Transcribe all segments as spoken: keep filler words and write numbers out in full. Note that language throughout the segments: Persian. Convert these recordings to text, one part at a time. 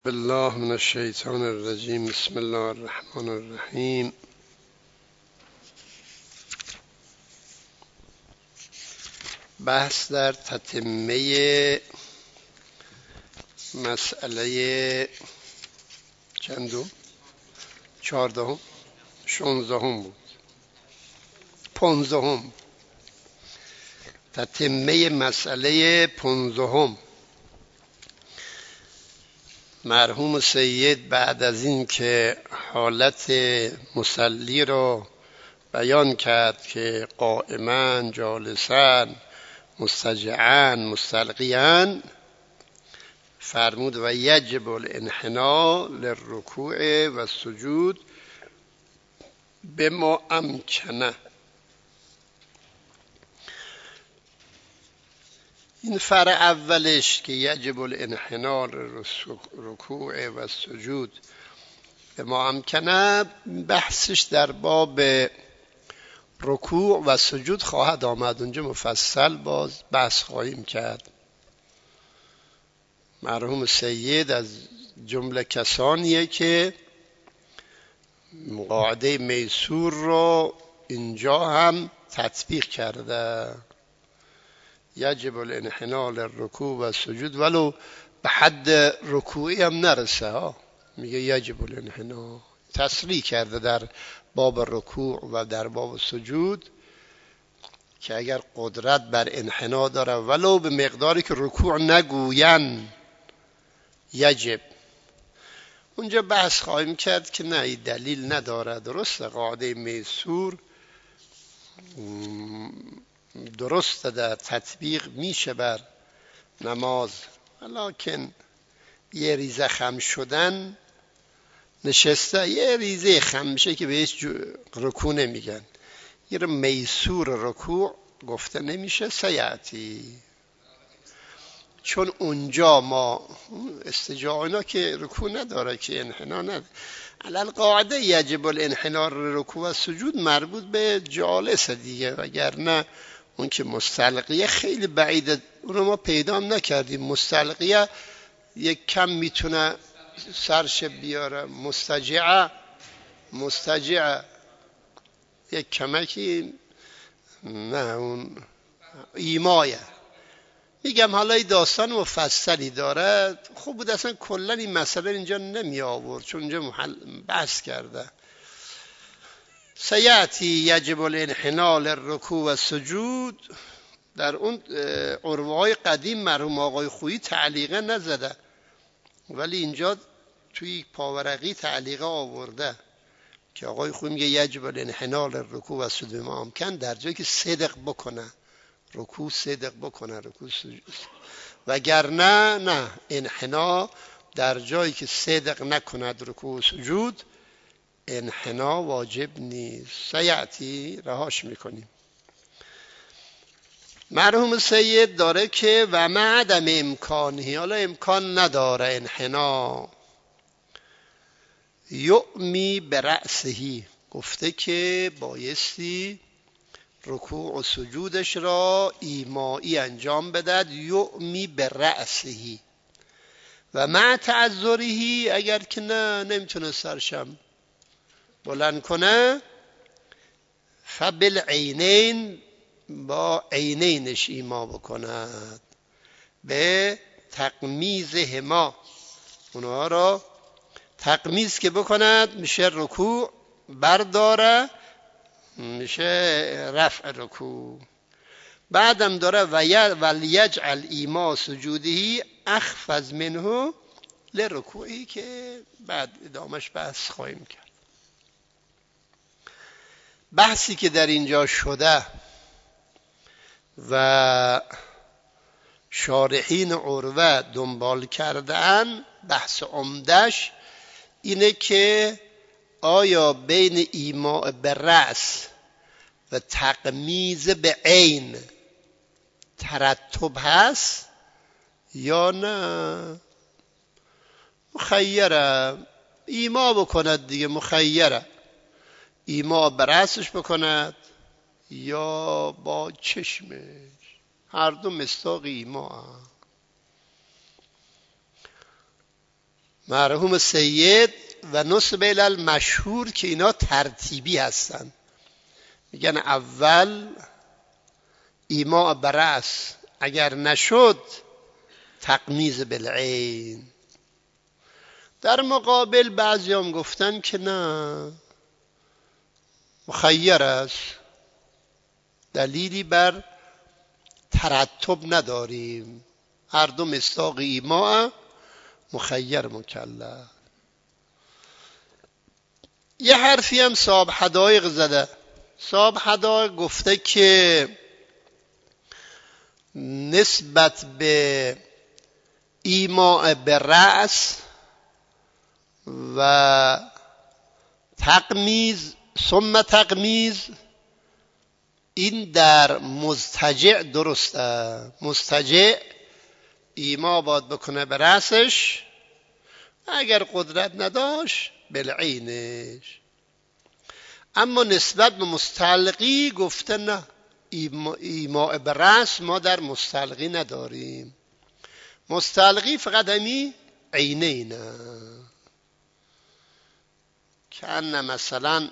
بالله من الشیطان الرجیم. بسم الله الرحمن الرحیم. بحث در تتمه مسئله چندم؟ چهاردهم؟ شانزدهم بود. پانزدهم. تتمه مسئله پانزدهم. مرحوم سید بعد از این که حالت مصلی رو بیان کرد که قائما، جالسا، مضطجعا، مستلقیا، فرمود و یجب الانحناء للرکوع و السجود بما امکنه. این فرع اولش که یجب الانحناء للرکوع و السجود بما امکنه، بحثش در باب رکوع و سجود خواهد آمد. اونجا مفصل باز بحث خواهیم کرد. مرحوم سید از جمله کسانیه که قاعده میسور رو اینجا هم تطبیق کرده. یجب الانحناء للرکوع و سجود، ولو به حد رکوعی هم نرسه ها، میگه یجب الانحناء. تصریح کرده در باب رکوع و در باب سجود که اگر قدرت بر انحناء داره ولو به مقداری که رکوع نگوین یجب. اونجا بحث خواهیم کرد که نه، دلیل نداره. درسته قاعده میسور درسته در تطبیق میشه بر نماز، لکن یه ریزه خم شدن نشسته، یه ریزه خم میشه که بهش رکوع نمیگن. یه میسور رکوع گفته نمیشه سیعتی، چون اونجا ما استجاع اینا که رکوع نداره، که انحنا نداره. علل قاعده یجب الانحناء رکوع و سجود مربوط به جالس دیگه، وگرنه اون که مستلقیه خیلی بعیده، اون رو ما پیدا نکردیم. مستلقیه یک کم میتونه سرش بیاره، مستجعه مستجعه یک کمکی نه، اون ایمایه. میگم حالا این داستان مفصلی داره، خوب بود اصلا کلا این مسئله اینجا نمی آورد، چون اینجا محل بحث کرده. سیعتی یجب الانحناء للرکوع و سجود. در اون عروه های قدیم مرحوم آقای خویی تعلیقه نزده، ولی اینجا توی پاورقی تعلیقه آورده که آقای خویی میگه یجب الانحناء للرکوع و سجود بما امکن، در جایی که صدق بکنه رکوع، صدق بکنه رکوع سجود، وگرنه نه، انحناء در جایی که صدق نکند رکوع و سجود انحناء واجب نیست. سیعتی رهاش میکنیم. مرحوم سید داره که و معدم امکانی، حالا امکان نداره انحناء، یعمی به رأسهی، گفته که بایستی رکوع و سجودش را ایمایی انجام بدهد، یعمی به رأسهی و مع تعذرهی، اگر که نه نمیتونه سرشم بلند کنه، فبالعینین، با عینینش ایما بکند، به تقمیز هما، اونها را تقمیز که بکند میشه رکوع برداره، میشه رفع رکوع. بعدم داره ولیجعل ایما سجودهی اخفض منه لرکوعی، که بعد ادامش بحث خواهیم کرد. بحثی که در اینجا شده و شارحین عروه دنبال کردن، بحث عمدش اینه که آیا بین ایماء به رأس و تقمیز به عین ترتب هست یا نه؟ مخیره، ایما بکند دیگه، مخیره، ایما به رأسش بکند یا با چشمش، هر دو مصداق ایما. مرحوم سید و نسب المشهور که اینا ترتیبی هستن. میگن اول ایماء برأس، اگر نشد تقمیز بالعین. در مقابل بعضی هم گفتن که نه، مخیر است، دلیلی بر ترتب نداریم، هر دو مصداق ایماء، مخیر مکلف. یه حرفی هم صاحب حدایق زده. صاحب حدایق گفته که نسبت به ایماء به رأس و تقمیز ثم تقمیز این در مضطجع درسته. مضطجع ایما باید بکنه به رأسش، اگر قدرت نداشت بالعینش. اما نسبت به مستعلقی گفته نه، ایماء به رأس ما در مستعلقی نداریم، مستعلقی فقط همی عینینه. که ان مثلا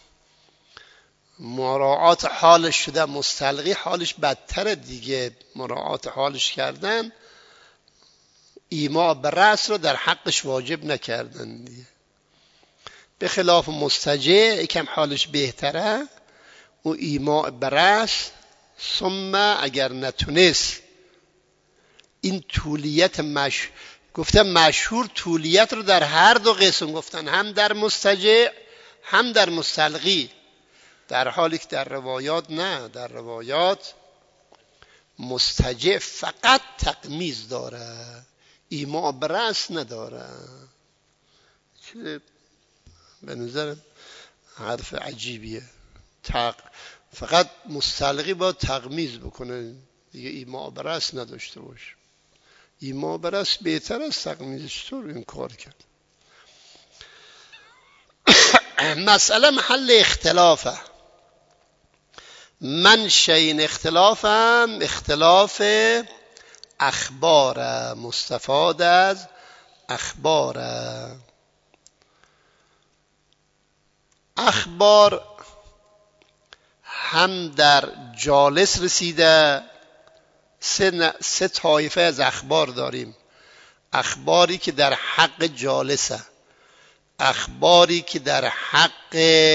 مراعات حالش شده، مستعلقی حالش بدتره دیگه، مراعات حالش کردن، ایماء به رأس رو در حقش واجب نکردن دیگه. به خلاف مستجع یکم حالش بهتره، و ایماء به رأس ثم اگر نتونست این طولیت مش گفتن مشهور طولیت رو در هر دو قسم گفتن، هم در مستجع هم در مستلقی، در حالی که در روایات نه، در روایات مستجع فقط تقمیز داره، ایماء به رأس نداره. چه به نظرم حرف عجیبیه. تق... فقط مستلقی باید تقمیز بکنه دیگه، ایماء به رأس نداشته باشه. ایماء به رأس بهتر از تقمیز. چطور این کار کرد؟ مسئله محل اختلافه. منشأ این اختلافم اختلاف اخبار، مستفاد از اخبار. اخبار هم در جالس رسیده. سه, سه طایفه از اخبار داریم. اخباری که در حق جالسه، اخباری که در حق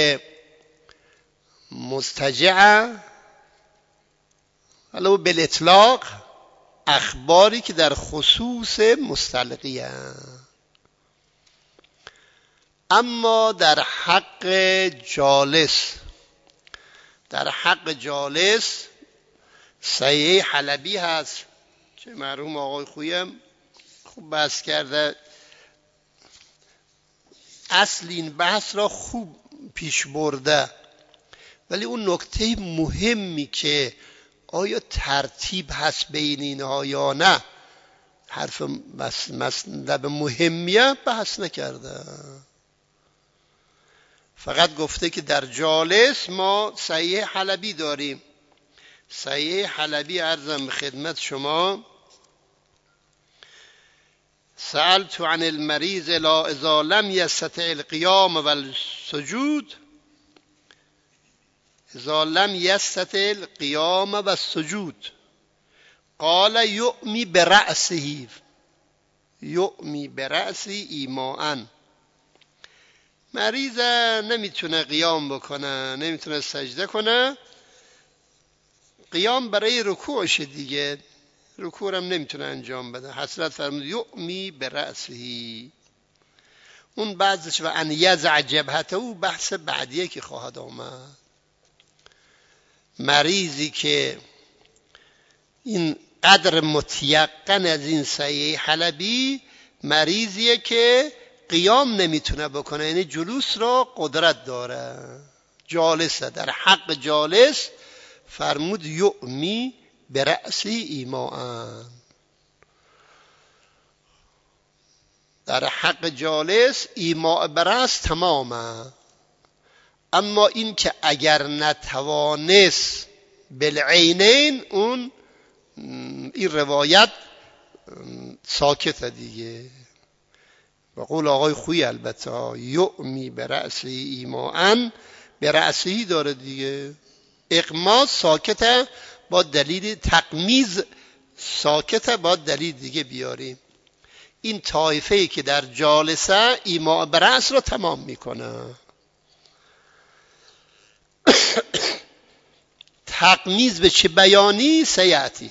مستجعه، علاوه بالاطلاق اخباری که در خصوص مستلقیه. اما در حق جالس، در حق جالس صحیح حلبی هست که مرحوم آقای خویم خوب بحث کرده، اصل این بحث را خوب پیش برده. ولی اون نکته مهمی که آیا ترتیب هست بین اینها یا نه، حرف مسند مهمیه بحث نکرده. فقط گفته که در جالس ما صحیح حلبی داریم. صحیح حلبی عرضم به خدمت شما، سألت عن المریض لا اذا لم يستطع القيام والسجود، اذا لم يستطع القيام والسجود قال يؤمي برأسه، يؤمي برأسه ایماءً. مریض نمیتونه قیام بکنه، نمیتونه سجده کنه، قیام برای رکوعش دیگه، رکوع هم نمیتونه انجام بده. حضرت فرمود یؤمی برأسه. اون بعضش و ان یضع جبهته، او بحث بعدیه که خواهد آمد. مریضی که این قدر متیقن از این صحیح حلبی، مریضیه که قیام نمیتونه بکنه، یعنی جلوس را قدرت داره، جالسه. در حق جالس فرمود یؤمی برأسی ایماءً. در حق جالس ایماء برأس تمامه. اما این که اگر نتوانست بالعینین، اون این روایت ساکته دیگه. و قول آقای خویی البته یعمی به رأس ایماءن، به رأسی داره دیگه. اغما ساکته با دلیل، تقمیز ساکته با دلیل دیگه بیاریم. این طایفه‌ای که در جالسه ایماء به رأس رو تمام میکنه. تقمیز به چه بیانی سیعتی.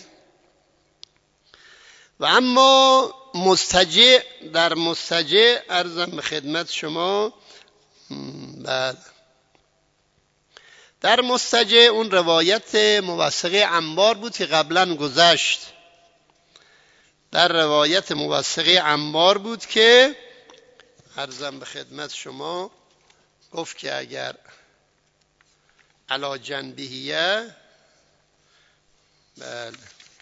و اما مستجع، در مستجع عرضم به خدمت شما، بعد در مستجع اون روایت موثقه عمار بود که قبلا گذشت. در روایت موثقه عمار بود که عرضم به خدمت شما گفت که اگر علا جنبهیه، بله،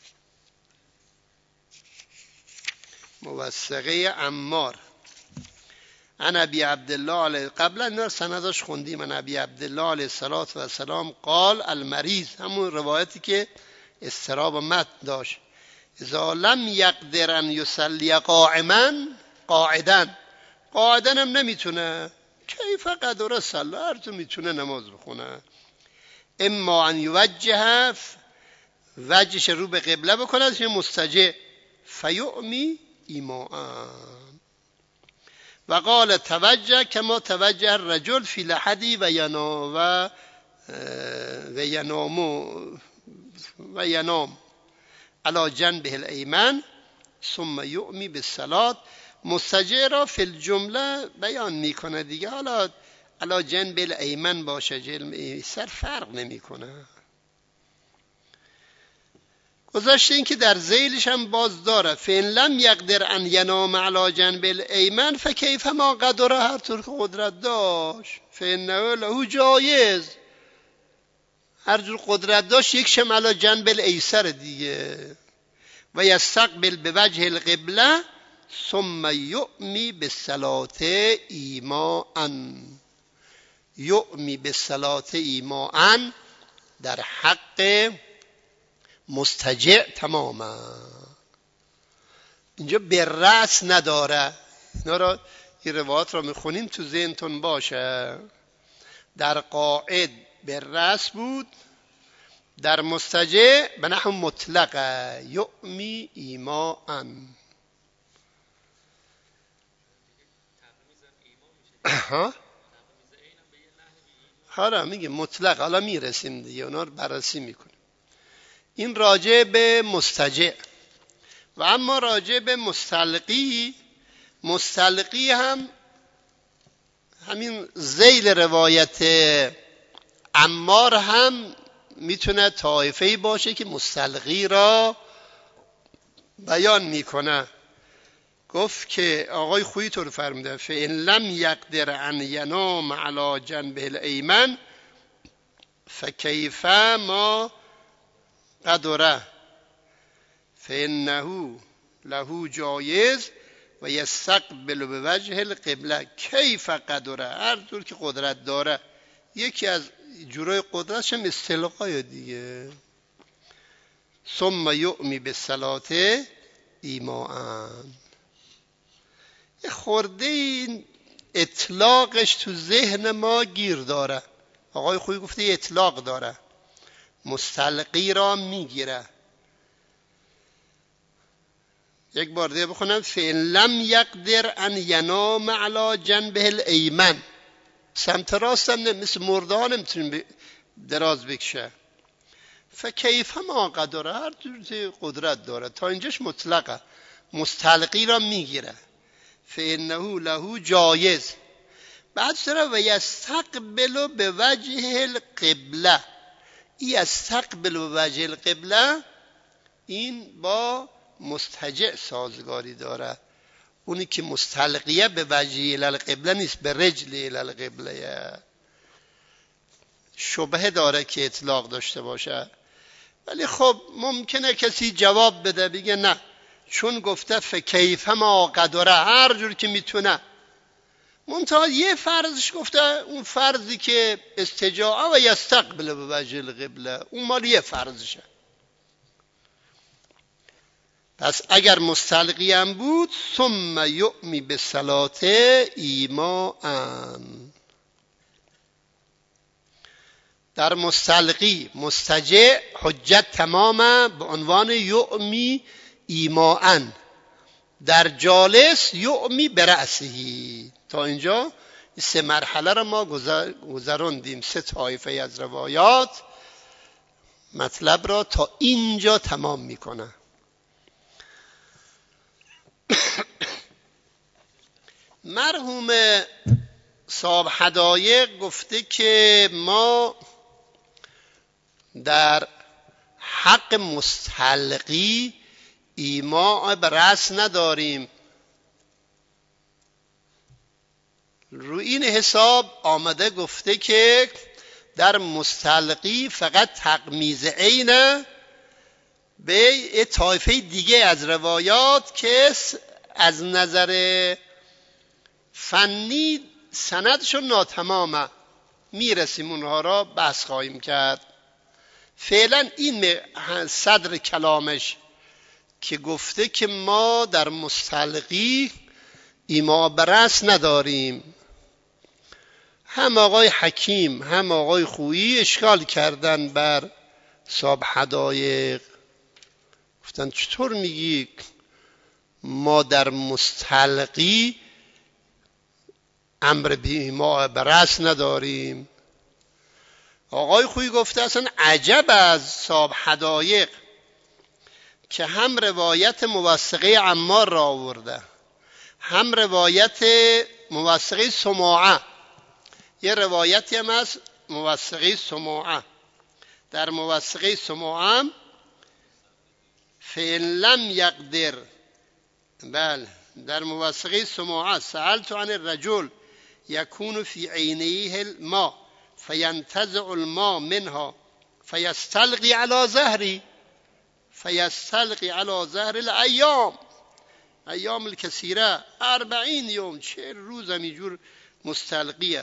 موثقه عمار عن ابی عبدالله علیه، قبلا اینا سندش خوندیم، عن ابی عبدالله علیه الصلاة و السلام قال المریض، همون روایتی که اضطراب متن داشت، اذا لم یقدر ان یصلی قائما، قاعدا قاعدا هم نمیتونه، کیف قدر صلی، هر تو میتونه نماز بخونه، اما ان یوجه، وجهش رو به قبله بکنه، چه مستجع، فیعمی ایماء. و قال توجه کما توجه الرجل فی لحدی و ینام و و ینام و ینام علی جنبه الایمن ثم یعمی بالصلاة. مستجع را فی الجمله بیان میکنه دیگه، حالا علی جنبه الایمن باشه جنب ایسر فرق نمیکنه. گذاشته این که در ذیلش هم باز داره، فإن لم یقدر ان ینام علی جنب الایمن فکیف ما قدر، هر طور که قدرت داشت، فإنه له جایز، هر جور قدرت داشت یک شم علی جنب الایسر دیگه. و یستقبل به وجه القبله ثم یعمی بالصلاة ایماء، یعمی بالصلاة ایماء در حق مستجع تماما. اینجا به رأس نداره، اینا را این روایات را میخونیم تو ذهنتون باشه. در قاعد به رأس بود، در مستجع به نحو مطلقه یعمی ایماء. ها حالا میگه مطلق، حالا میرسیم دیگه اونا رو بررسی میکنیم. این راجع به مستجع. و اما راجع به مستلقی، مستلقی هم همین ذیل روایت عمار هم میتونه طایفه‌ای باشه که مستلقی را بیان میکنه. گفت که آقای خویی طور فرموده فإن لم یقدر ان ینام علی جنبه الایمن فکیف ما قدره فإنه له جایز و یستقبل به وجه القبله کیف قدره، هر طور که قدرت داره. یکی از جورای قدرتش هم استلقای دیگه. ثم یعمی بالصلاة ایماء. یه خورده این اطلاقش تو ذهن ما گیر داره. آقای خویی گفته اطلاق داره، مستلقی را میگیره. یک بار دیگه بخونم فإن لم یقدر ان ینام علی جنبه الایمن، سمت راست هم مثل مرده ها نمیتونیم دراز بکشه. فکیف ما قدره، هر جور قدرت داره. تا اینجاش مطلقه، مستلقی را میگیره. فإنه له جایز. بعد سره و یستقبل به وجه القبله، این یستقبل به وجه القبله این با مستجع سازگاری داره. اونی که مستلقیه به وجه القبله نیست، به رجل القبله. شبهه داره که اطلاق داشته باشه، ولی خب ممکنه کسی جواب بده بگه نه، چون گفته فکیف ما قدره، هر جور که میتونه. منتها یه فرضش گفته، اون فرضی که استجاعه و یستقبل به وجه القبله، اون مال یه فرضشه. پس اگر مستلقی هم بود ثم یؤمی به صلات ایماءن. در مستلقی مستجع حجت تمامه به عنوان یؤمی ایماءن. در جالس یؤمی برأسه. تا اینجا این سه مرحله را ما گذراندیم. سه طایفه از روایات مطلب را تا اینجا تمام میکنه. مرحوم صاحب حدایق گفته که ما در حق مستلقی ایماء به رأس نداریم. رو این حساب آمده گفته که در مستلقی فقط تغمیز عین به طایفه دیگه از روایات که از نظر فنی سندشون ناتمامه، میرسیم اونها را بحث خواهیم کرد. فعلا این صدر کلامش که گفته که ما در مستلقی ایماء به رأس نداریم. هم آقای حکیم هم آقای خویی اشکال کردن بر صاحب حدایق، گفتن چطور میگی ما در مستلقی امر به ایماء به رأس نداریم؟ آقای خویی گفته اصلا عجب از صاحب حدایق که هم روایت موثقه عمار را آورده، هم روایت موثقه سماعه. یه روایتی هم از موثقه سماعه. در موثقه سماعه فإن لم یقدر، بله در موثقه سماعه سألت عن الرجل یکون فی عینیه الماء فینتزع الماء منها فیستلقی علی ظهری فیستلقی علی ظهر الایام ایام الکثیره اربعین یوم، چه روز همیجور مستلقیه.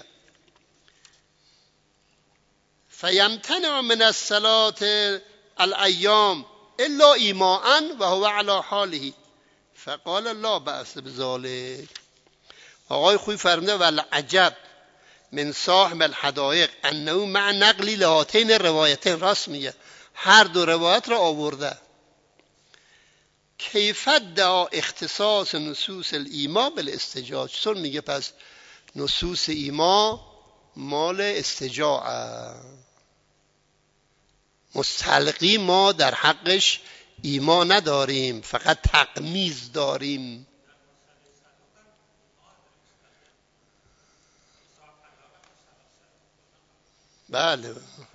فیمتنع من الصلاة الایام الا ایماء و هو علی حاله فقال لا بأس بذلك. آقای خوی فرموده والعجب من صاحب الحدایق انه مع نقلی لهاتین روایتین، راست میگه هر دو روایت را آورده. کیف ادعا اختصاص نصوص الایما بالاستجاع، چطور میگه پس نصوص ایما مال استجاعه؟ مستلقی ما در حقش ایما نداریم، فقط تغمیز داریم. بله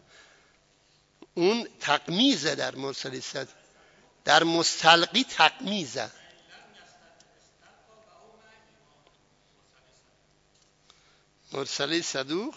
اون تغمیزه در مرسل صدوق، در مستلقی تغمیزه. مرسل صدوق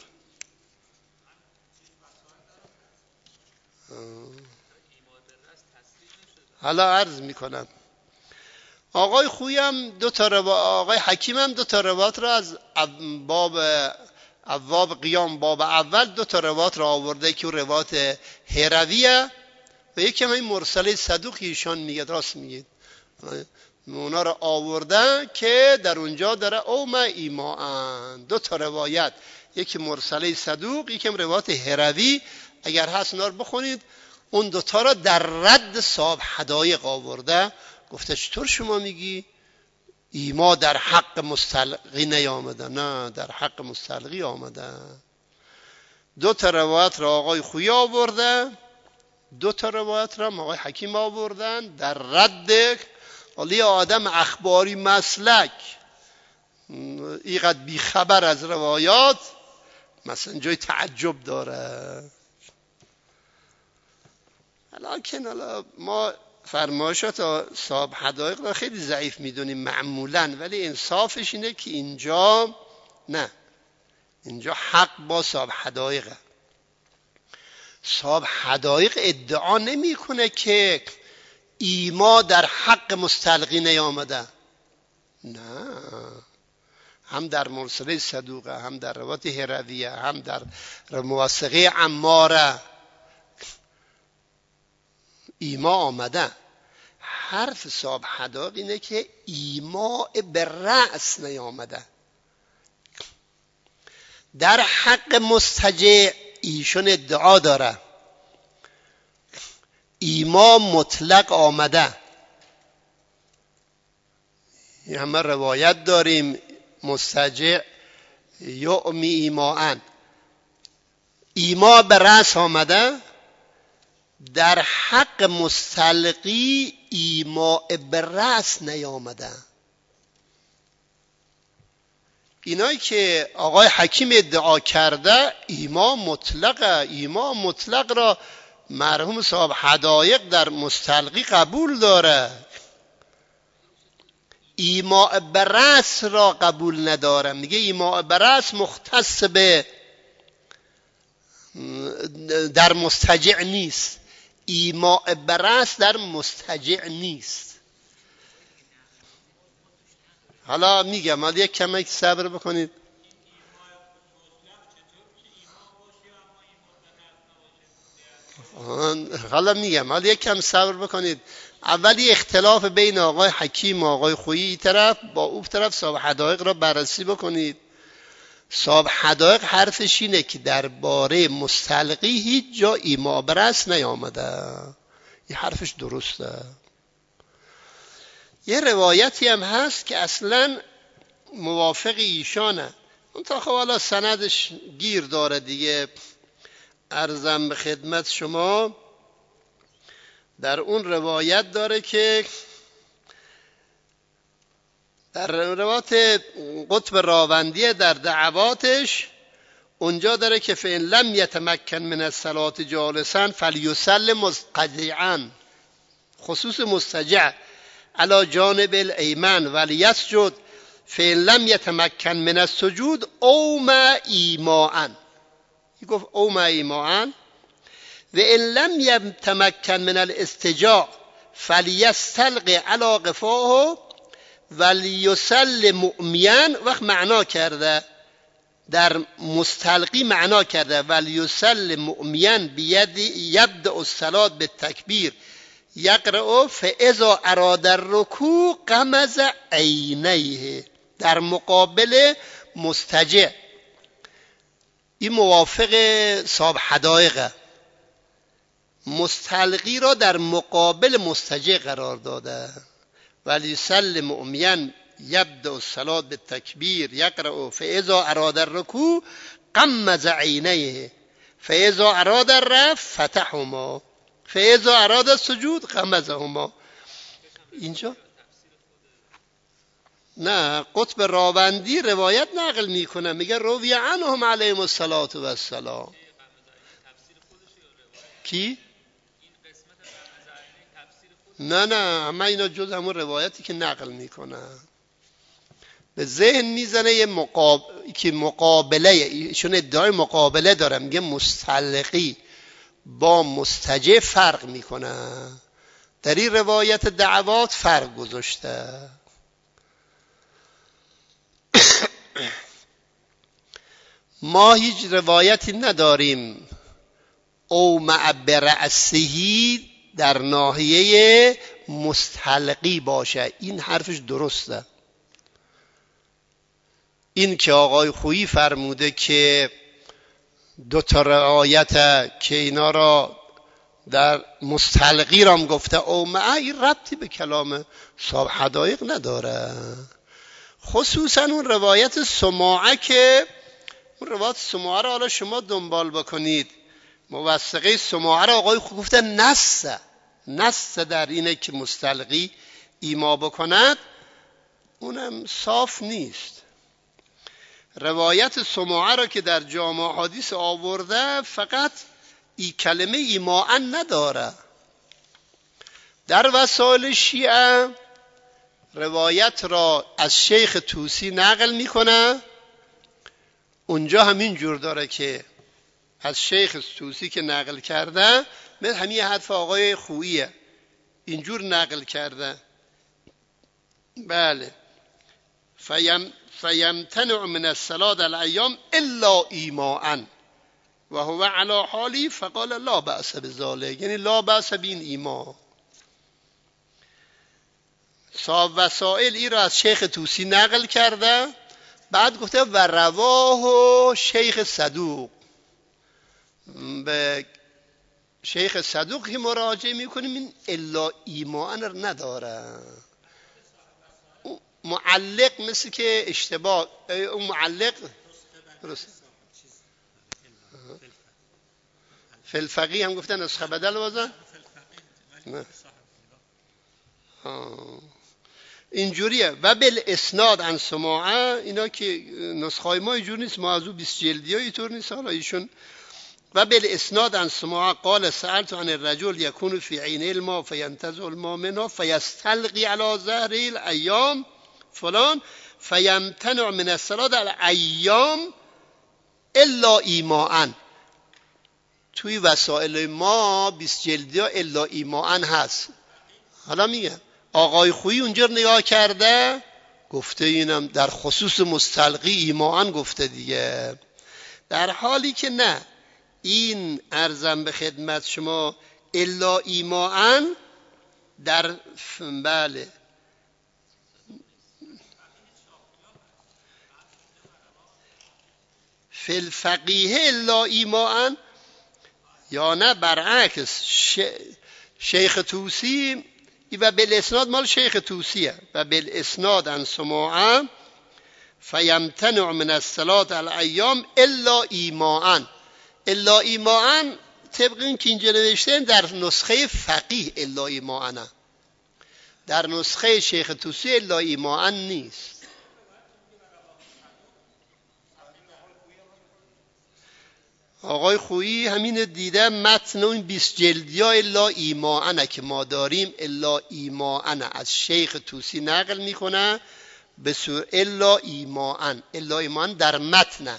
حالا عرض میکنم. آقای خویم دو تا روا... آقای حکیم هم دو تا روایت را از باب ابواب قیام باب اول دو تا روایت را آورده که روایت هرویه و یکی هم این مرسل صدوق ایشان میگه، راست میگید اونا را آورده که در اونجا داره اوم ایماء. دو تا روایت، یکی مرسل صدوق یکی هم روایت هروی، اگر هست اونا رو بخونید. اون دوتا را در رد صاحب حدایق آورده، گفته چطور شما میگی ایما در حق مستلقی نیامده؟ نه در حق مستلقی آمده. دو تا روایت را آقای خویی آورده، دو تا روایت را آقای حکیم آوردن در رد ولی آدم اخباری مسلک اینقدر بیخبر از روایات مثلا جای تعجب داره. لکن حالا ما فرمایشات صاحب حدایق را خیلی ضعیف میدونیم معمولا، ولی انصافش اینه که اینجا نه، اینجا حق با صاحب حدایقه. صاحب حدایق ادعا نمیکنه که ایما در حق مستلقی نیامده، نه، هم در مرسله صدوقه هم در روایت هرویه هم در موثقه عماره ایما آمده. حرف صاحب حدائق اینه که ایماء به رأس نیامده. در حق مستجع ایشون ادعا داره ایما مطلق آمده. این همه روایت داریم مستجع یعمی ایماءن، ایما به رأس آمده. در حق مستلقی ایماء به رأس نیامده. اینایی که آقای حکیم ادعا کرده ایما مطلقه، ایما مطلق را مرحوم صاحب حدایق در مستلقی قبول داره، ایماء به رأس را قبول نداره. میگه ایماء به رأس مختص به در مستجع نیست، ایماء به رأس در مستجع نیست. حالا میگم، حالا یک کمی صبر بکنید. حالا میگم، حالا یک کم صبر بکنید. اولی اختلاف بین آقای حکیم و آقای خویی این طرف با اون طرف صاحب حدایق را بررسی بکنید. صاحب حدایق حرفش اینه که درباره مستلقی هیچ جا ایما به رأس نیامده. این حرفش درسته. یه روایتی هم هست که اصلا موافق ایشانه، اون تا خب حالا سندش گیر داره دیگه. عرضم به خدمت شما در اون روایت داره که در روایت قطب راوندیه در دعواتش اونجا داره که فإن لم یتمکن من الصلاة جالسا فلیصلی مضطجعا، خصوص مستجع علی جانب الایمن ولیسجد فإن لم یتمکن من السجود اومع ایماء. گفت اومع ایماء و ان لم یتمکن من الاستجاع فلیستلقی علی قفاه ولیصلی مؤمیا. وقت معنا کرده در مستلقی، معنا کرده ولیصلی مؤمیا بید یبدأ الصلاة بالتکبیر یقرأ فاذا اراد الرکوع غمض عینیه. در مقابل مستجع. این موافق صاحب حدایقه، مستلقی را در مقابل مستجع قرار داده. ولیصلی مؤمیا یبدأ الصلاة بالتکبیر یقرأ فاذا اراد الرکوع غمض عینیه فاذا اراد الرفع فتحهما فاذا اراد السجود غمضهما. اینجا نه، قطب راوندی روایت نقل میکنه، میگه روی عنهم علیهم الصلاة و السلام. کی؟ نه نه، همه اینا جز همون روایتی که نقل میکنه. به ذهن میزنه یه مقابله که مقابله، ایشون ادعای مقابله داره، میگه مستلقی با مستجع فرق میکنه. در این روایت دعوات فرق گذاشته. ما هیچ روایتی نداریم او مع برأسهی در ناحیه مستلقی باشه. این حرفش درسته. این که آقای خویی فرموده که دو تا روایت که اینا را در مستلقی رام گفته او مع، این ربطی به کلام صاحب حدایق نداره. خصوصا اون روایت سماعه که اون روایت سماعه را حالا شما دنبال بکنید، موثقه سماعه را آقای خویی گفته نص نص در اینه که مستلقی ایما بکند، اونم صاف نیست. روایت سماعه را که در جامع حدیث آورده فقط این کلمه ایماء نداره. در وسائل شیعه روایت را از شیخ طوسی نقل میکنه، اونجا همین جور داره که از شیخ طوسی که نقل کرده مثل همین حرف آقای خوییه، اینجور نقل کرده. بله. فیم فیمتنع من الصلاة الایام الا ایماء و هو علی حالی فقال لا بأس بذلک، یعنی لا بأس بین ایما. صاحب وسائل این را از شیخ طوسی نقل کرده، بعد گفته و رواه شیخ صدوق. به شیخ صدوق که مراجعه میکنیم این الا ایمان رو نداره. معلق مثل که اشتباه، اون معلق درست فلفقی هم گفتن نسخه بدل وزن نه اینجوریه. و بالاسناد عن سماعه، اینا که نسخه های ما اینجور نیست، موضوع بیست جلدی ها اینطور نیست. حالا ایشون و بالاسناد عن سماعه قال سألت عن الرجل يكون في عينه الماء فينتزع الماء منه فيستلقي على ظهره الايام فلان فيمتنع من الصلاة الايام الا ایماء. توی وسائل ما بیست جلدی ها الا ایماء هست. حالا میگه آقای خویی اونجا نگاه کرده گفته اینم در خصوص مستلقی ایماء گفته دیگه، در حالی که نه، این عرضم به خدمت شما الا ایماء در بله فی الفقیه الا ایماء، یا نه برعکس ش... شیخ طوسی و بالاسناد مال شیخ طوسیه و بالاسناد عن سماعه فیمتنع من الصلاة الایام الا ایماء. الا ایماء طبق این که اینجا نوشته در نسخه فقیه الا ایماء، در نسخه شیخ طوسی الا ایماء نیست. آقای خویی همین دیده متن اون بیست جلدی ها الا ایماء که ما داریم الا ایماء از شیخ طوسی نقل میکنه به سور الا ایماء. الا ایماء در متن.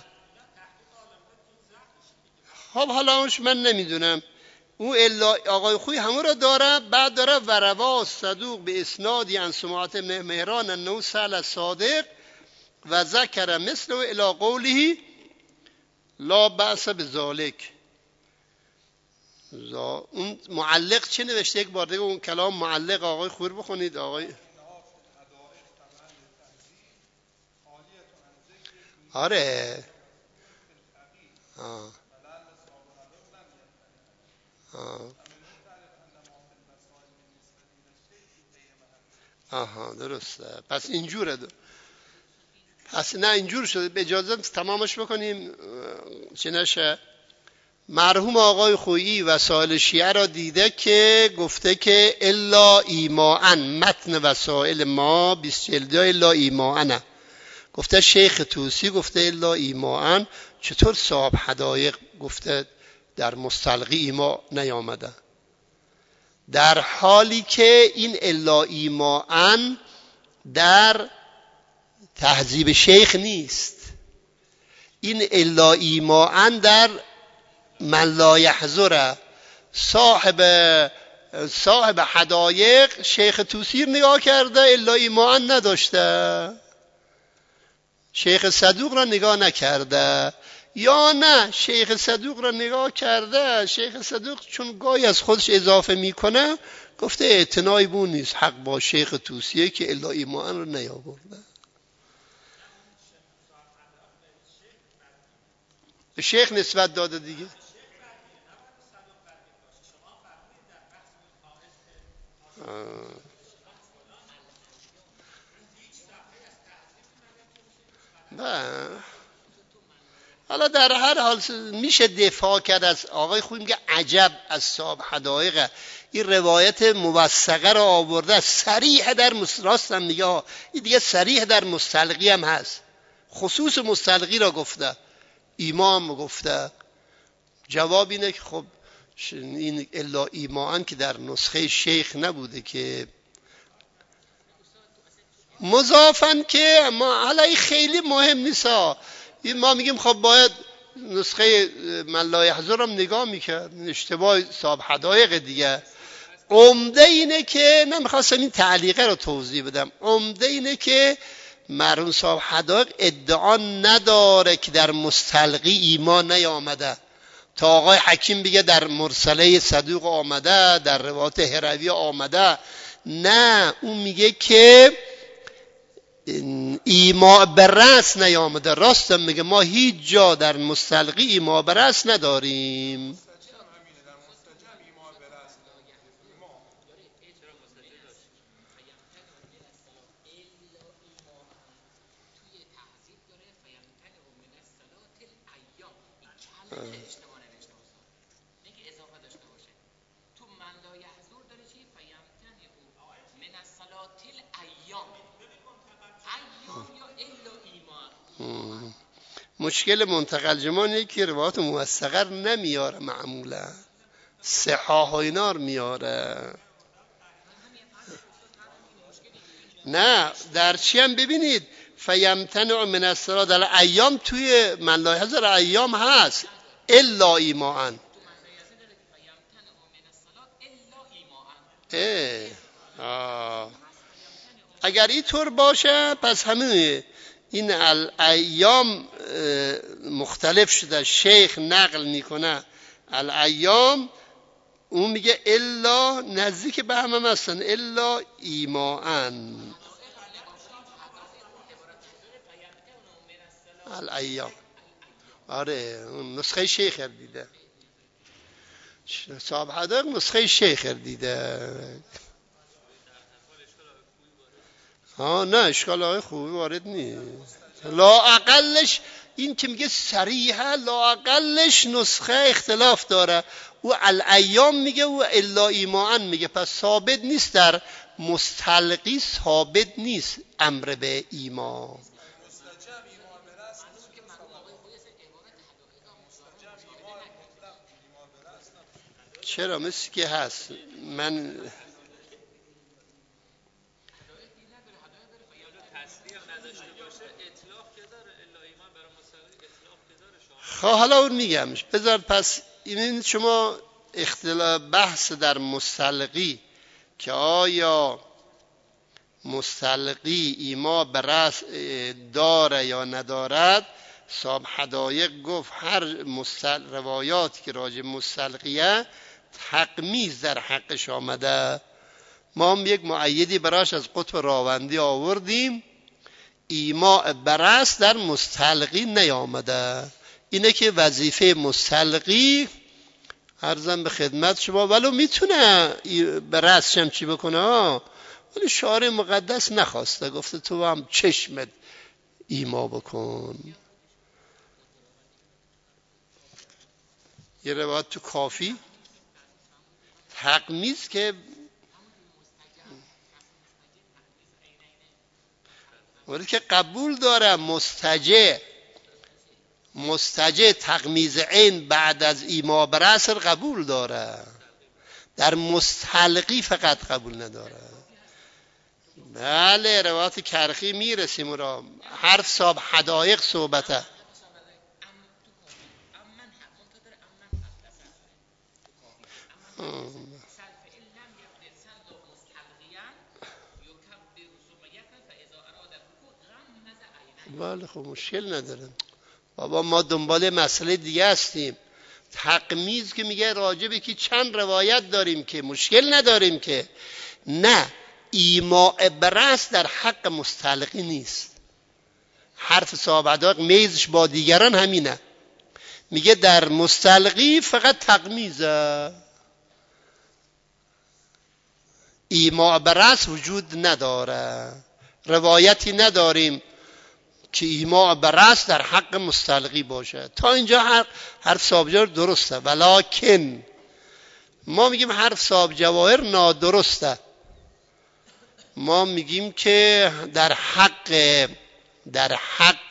خب حالا اونش من نمیدونم، اون الا آقای خویی همون را داره، بعد داره و روا صدوق به اسنادی عن سماعه بن مهران انه سأل صادق و ذکر مثله الی قوله لا بأس بذالک. اون معلق چه نوشته؟ یک بار دیگه اون کلام معلق آقای خویی بخونید. آقای آره آه. آه. آها درسته. پس اینجوره دو. پس نه اینجور شده. به اجازه تمامش بکنیم چه نشه. مرحوم آقای خویی وسائل شیعه را دیده که گفته که الا ایماء متن وسائل ما بیست جلدی الا ایماء. گفته شیخ طوسی گفته الا ایماء. چطور صاحب حدایق گفته در مستلقی ایماء نیامده؟ در حالی که این الا ایماء در تهذیب شیخ نیست، این الا ایماء در من لا یحضر صاحب صاحب حدایق شیخ طوسی نگاه کرده الا ایماء نداشته، شیخ صدوق را نگاه نکرده، یا نه شیخ صدوق را نگاه کرده، شیخ صدوق چون گاهی از خودش اضافه میکنه گفته اعتنایی بون نیست، حق با شیخ طوسیه که الا ایماء را نیاورده. به شیخ نسبت داده دیگه. نه حالا در هر حال میشه دفاع کرد از آقای خویی. میگه عجب از صاحب حدایق این روایت موثقه را آورده، صریح در راستم نگاه این دیگه صریح در مستلقی هم هست، خصوص مستلقی را گفته، ایمام گفته. جواب اینه که خب این الا ایماء که در نسخه شیخ نبوده که مضافن که ما حالا این خیلی مهم نیست. این ما میگیم خب باید نسخه من لا یحضر هم نگاه میکرد، اشتباه صاحب حدایق دیگه. عمده اینه که نمیخواستم این تعلیقه رو توضیح بدم، عمده اینه که مرحوم صاحب حدایق ادعا نداره که در مستلقی ایمان نیامده، تا آقای حکیم بگه در مرسله صدوق آمده، در روایت هروی آمده، نه اون میگه که ایما به رأس نیامده. راستم میگه ما هیچ جا در مستلقی ایما به رأس نداریم. مشکل منتقل جمان اینه که روایات موثقه نمیاره، معمولا صحاح و اینا رو میاره. نه در چی هم ببینید فیمتنع من الصلاة در ایام، توی من لا یحضر ایام هست الا ایماءن. اگر اینطور باشه پس همین این الایام مختلف شده، شیخ نقل میکنه الایام، اون میگه الا نزدیک به همه هستن الا ایماءن الایام. آره اون نسخه شیخ دیده، صاحب حداق نسخه شیخ دیده. ها نه اشکال های خوبی وارد نیست، لا اقلش این که میگه صریحه لا اقلش نسخه اختلاف داره. او الایام میگه او الا ایماءن میگه، پس ثابت نیست در مستلقی، ثابت نیست امر به ایما. چرا مثل که هست من خب حالا اون میگم بذار. پس این شما اختلاف بحث در مستلقی که آیا مستلقی ایما به رأس داره یا ندارد، صاحب حدایق گفت هر مستل... روایاتی که راجع مستلقیه تقمیز در حقش آمده. ما هم یک مؤیدی براش از قطب راوندی آوردیم، ایما به رأس در مستلقی نیامده. اینه که وظیفه مستلقی عرضم به خدمت شما ولو میتونه به رأسش هم چی بکنه، ولی شارع مقدس نخواسته، گفته تو هم چشمت ایما بکن. یه روایت تو کافی تقمیز که ولی که قبول داره مستجه مستجه تقمیز عین بعد از ایما به رأس قبول داره، در مستلقی فقط قبول نداره. بله روایت کرخی میرسیم را حرف صاحب حدایق صحبته. بله خب مشکل نداره بابا، ما دنبال مسئله دیگه هستیم. تقمیز که میگه راجبه که چند روایت داریم که مشکل نداریم که نه ایماء برأس در حق مستلقی نیست. حرف صاحب حدایق میزش با دیگران همینه، میگه در مستلقی فقط تقمیزه، ایماء برأس وجود نداره، روایتی نداریم که ایماء برأس در حق مستلقی باشه. تا اینجا هر حرف صاحب جواهر درسته، ولکن ما میگیم حرف صاحب جواهر نادرسته. ما میگیم که در حق در حق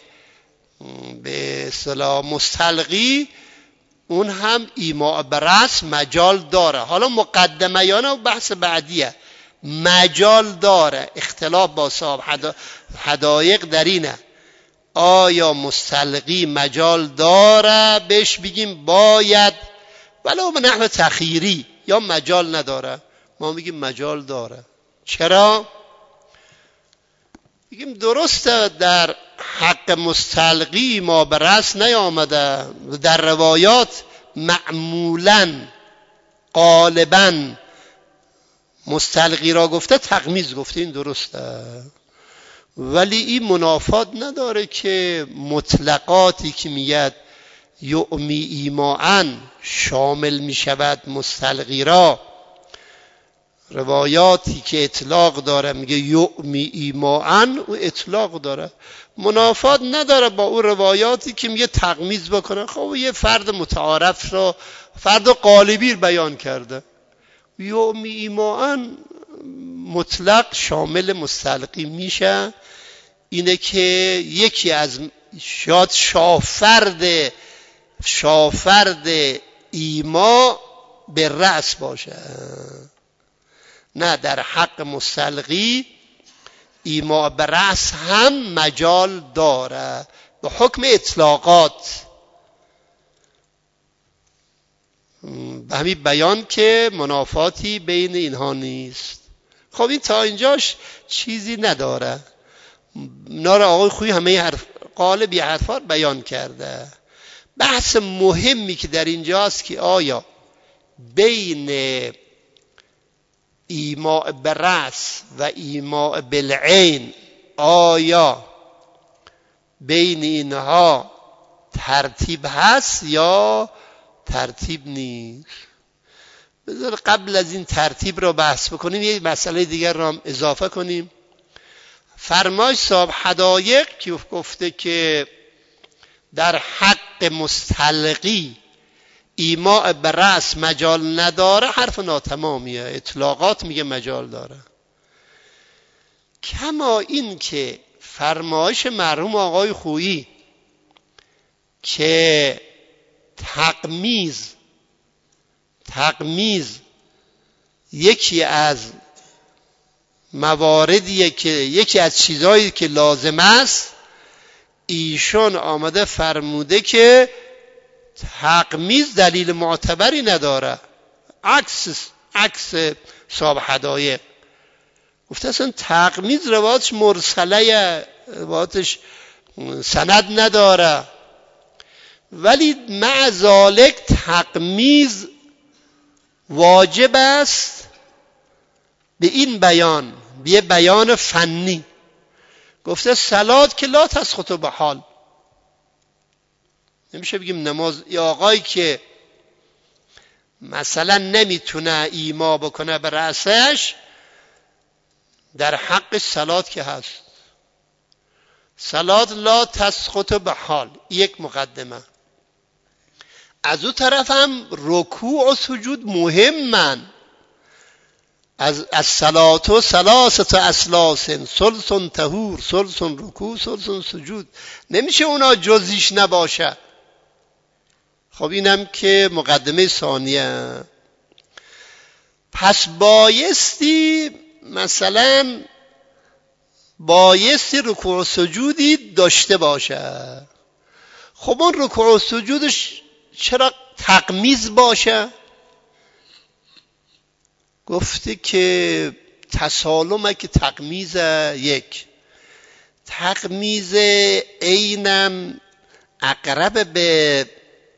به اصطلاح مستلقی اون هم ایماء برأس مجال داره. حالا مقدمیانه و بحث بعدیه، مجال داره. اختلاف با صاحب حدایق در اینه آیا مستلقی مجال داره بهش بگیم باید ولو به نحو تخییری، یا مجال نداره. ما میگیم مجال داره. چرا؟ میگیم درسته در حق مستلقی ما به رأس نیامده، در روایات معمولاً غالباً مستلقی را گفته تغمیز گفته، این درسته، ولی این منافات نداره که مطلقاتی که میگه یعمی ایماعن شامل میشود مستلقی را، روایاتی که اطلاق داره میگه یعمی ایماعن، او اطلاق داره، منافات نداره با اون روایاتی که میگه تغمیز بکنه. خب یه فرد متعارف را، فرد قالبی بیان کرده، یعمی ایماعن مطلق شامل مستلقی میشه. اینه که یکی از شاید شافرد شافرد ایما به رأس باشه، نه در حق مستلقی ایما به رأس هم مجال داره به حکم اطلاقات. به همین بیان که منافاتی بین اینها نیست. خب این تا اینجاش چیزی نداره. نار آقای خویی همه حرف قالب حرفات بیان کرده. بحث مهمی که در اینجاست که آیا بین ایماء برأس و ایماء بالعین، آیا بین اینها ترتیب هست یا ترتیب نیست؟ بذار قبل از این ترتیب رو بحث بکنیم یه مسئله دیگر رو هم اضافه کنیم. فرمایش صاحب حدایق که گفته که در حق مستلقی ایماء برأس مجال نداره، حرف ناتمامیه. اطلاقات میگه مجال داره. کما این که فرمایش مرحوم آقای خویی که تغمیز تغمیز یکی از مواردیه که یکی از چیزهایی که لازم است، ایشون آمده فرموده که تغمیز دلیل معتبری نداره، عکس عکس صاحب حدایق گفته اصلا تغمیز روایتش مرسله، روایتش سند نداره، ولی مع ذالک تغمیز واجب است به این بیان، به بیان فنی. گفته صلات که لا تسقط به حال، نمیشه بگیم نماز یا آقایی که مثلا نمیتونه ایما بکنه به رأسش، در حق صلات که هست، صلات لا تسقط به حال. یک مقدمه. از اون طرف هم رکوع و سجود مهمن. از از صلات و ثلاثت اسلاس ثلث طهور ثلث رکوع ثلث سجود، نمیشه اونا جزیش نباشه. خب اینم که مقدمه ثانیه. پس بایستی مثلا بایستی رکوع و سجودی داشته باشه. خب اون رکوع و سجودش چرا تغمیز باشه؟ گفته که تسالمه که تغمیز یک تغمیز عینم اقرب به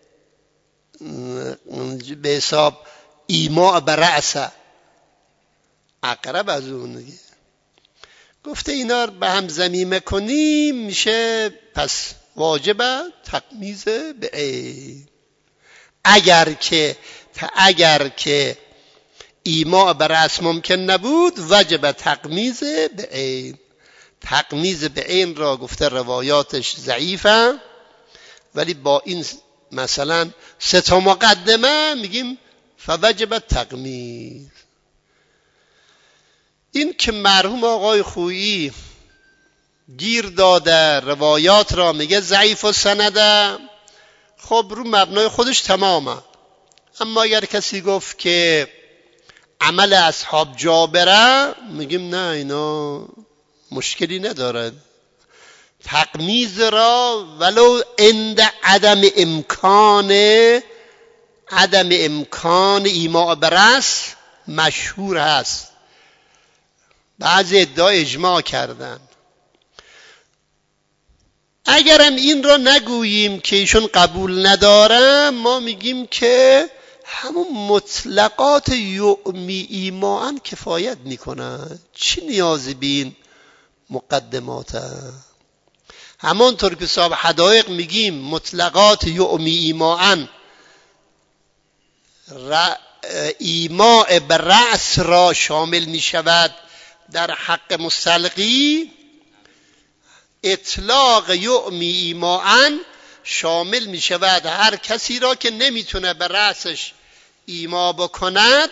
به حساب ایماء برأسه، اقرب از اون دیگه. گفته اینا رو به هم ضمیمه کنیم میشه پس واجبه تغمیز به عین. اگر که اگر که ایماء برأس ممکن نبود وجب تغمیز به عین. تغمیز به عین را گفته روایاتش ضعیفه، ولی با این مثلا سه تا مقدمه میگیم فوجب تغمیز. این که مرحوم آقای خویی گیر داده روایات را میگه ضعیف و سنده، خب رو مبنای خودش تمامه. اما اگر کسی گفت که عمل اصحاب جابره، میگیم نه اینا مشکلی نداره. تغمیز را ولو عند عدم امکان عدم امکان ایماء برأس مشهور هست. بعضی ادعا اجماع کردن. اگرم این را نگوییم که ایشون قبول نداره، ما میگیم که همون مطلقات یعمی ایماءن کفایت میکنن، چی نیازی بین مقدمات؟ همانطور که صاحب حدایق میگیم مطلقات یعمی ایماءن ایماء به رأس را شامل میشود در حق مستلقی، اطلاق یعمی ایماءن شامل میشود هر کسی را که نمیتونه به رأسش ایما بکند،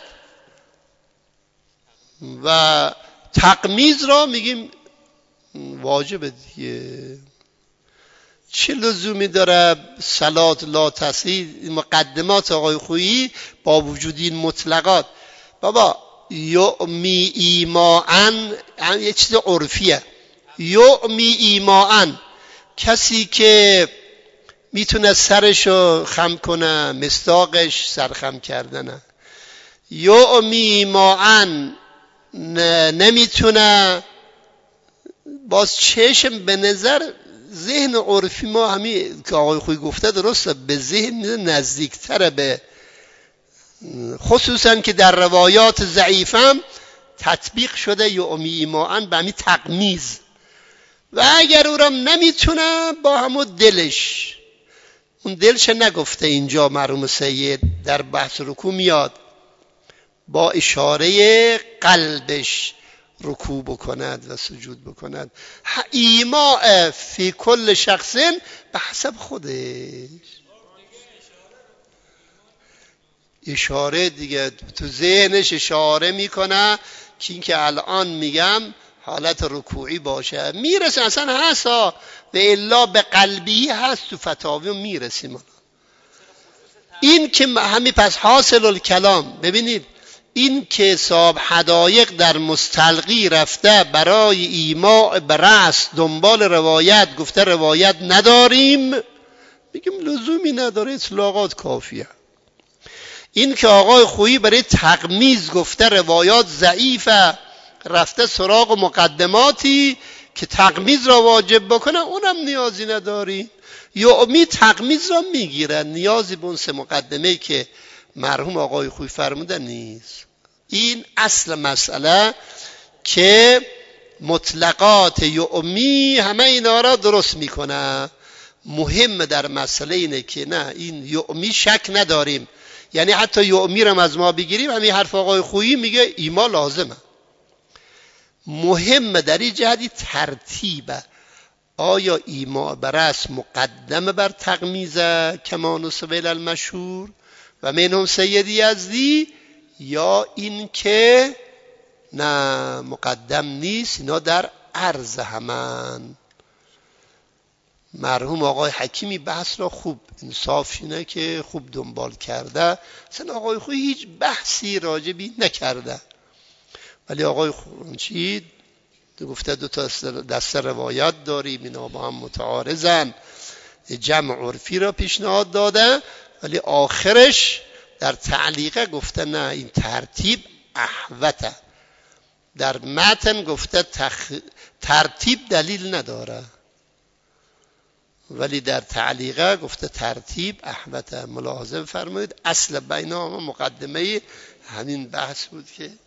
و تقمیز را میگیم واجب دیگه. چه لزومی داره صلات لا تصحیح مقدمات آقای خویی با وجود این مطلقات؟ بابا یعمی ایماءن یه چیز عرفیه. یعمی ایماءن کسی که میتونه سرشو خم کنه، مصداقش سرخم کردنه. یعمی ایماءن نمیتونه، باز چشم به نظر ذهن عرفی ما همین که آقای خویی گفته درسته، به ذهن نزدیکتره، به خصوصا که در روایات ضعیفم تطبیق شده یعمی ایماءن به همین تقمیز. و اگر او را نمیتونه با همون دلش، اون دلش نگفته اینجا مرحوم سید در بحث رکوع میاد، با اشاره قلبش رکوع بکند و سجود بکند. ایماء فی کل شخص به حسب خودش. اشاره دیگه تو ذهنش اشاره میکنه که این که الان میگم حالت رکوعی باشه، میرسه اصلا هست و الا به قلبی هست، تو فتاوی میرسیم. این که همین پس حاصل الکلام، ببینید این که صاحب حدایق در مستلقی رفته برای ایماء به رأس دنبال روایت گفته روایت نداریم، میگیم لزومی نداره، اطلاقات کافیه. این که آقای خویی برای تقمیز گفته روایات ضعیفه، رفته سراغ مقدماتی که تقمیز را واجب بکنه، اونم نیازی نداری. یعمی تقمیز را میگیره، نیازی به اون سه مقدمه که مرحوم آقای خویی فرمودن نیست. این اصل مسئله که مطلقات یعمی همه اینا را درست میکنه. مهم در مسئله اینه که نه، این یعمی شک نداریم، یعنی حتی یعمی را از ما بگیریم، همین حرف آقای خویی میگه ایما لازمه. مهم در این جهتی ترتیبه، آیا ایما بر رأس مقدم بر تقمیزه کما نسب الی المشهور و منهم سید یزدی، یا این که نه مقدم نیست، اینا در عرض همان. مرحوم آقای حکیمی بحث را خوب، انصاف اینه که خوب دنبال کرده، اصلا آقای خویی هیچ بحثی راجبی نکرده، ولی آقای چی گفته دو تا دسته روایت داریم اینا با هم متعارضن، جمع عرفی را پیشنهاد داده، ولی آخرش در تعلیقه گفته نه این ترتیب احوته. در متن گفته تخ... ترتیب دلیل نداره، ولی در تعلیقه گفته ترتیب احوته. ملاحظه فرمایید اصل بینهما مقدمه همین بحث بود که